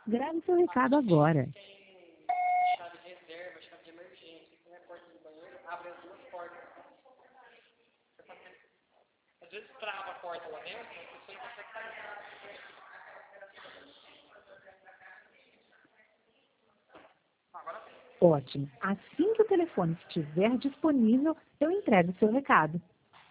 Grave seu recado agora. Tem chave de reserva, chave de emergência, tem a porta do banheiro, abre as duas portas. Às vezes trava a porta lá dentro, a pessoa não consegue sair. Agora sim. Ótimo. Assim que o telefone estiver disponível, eu entrego seu recado.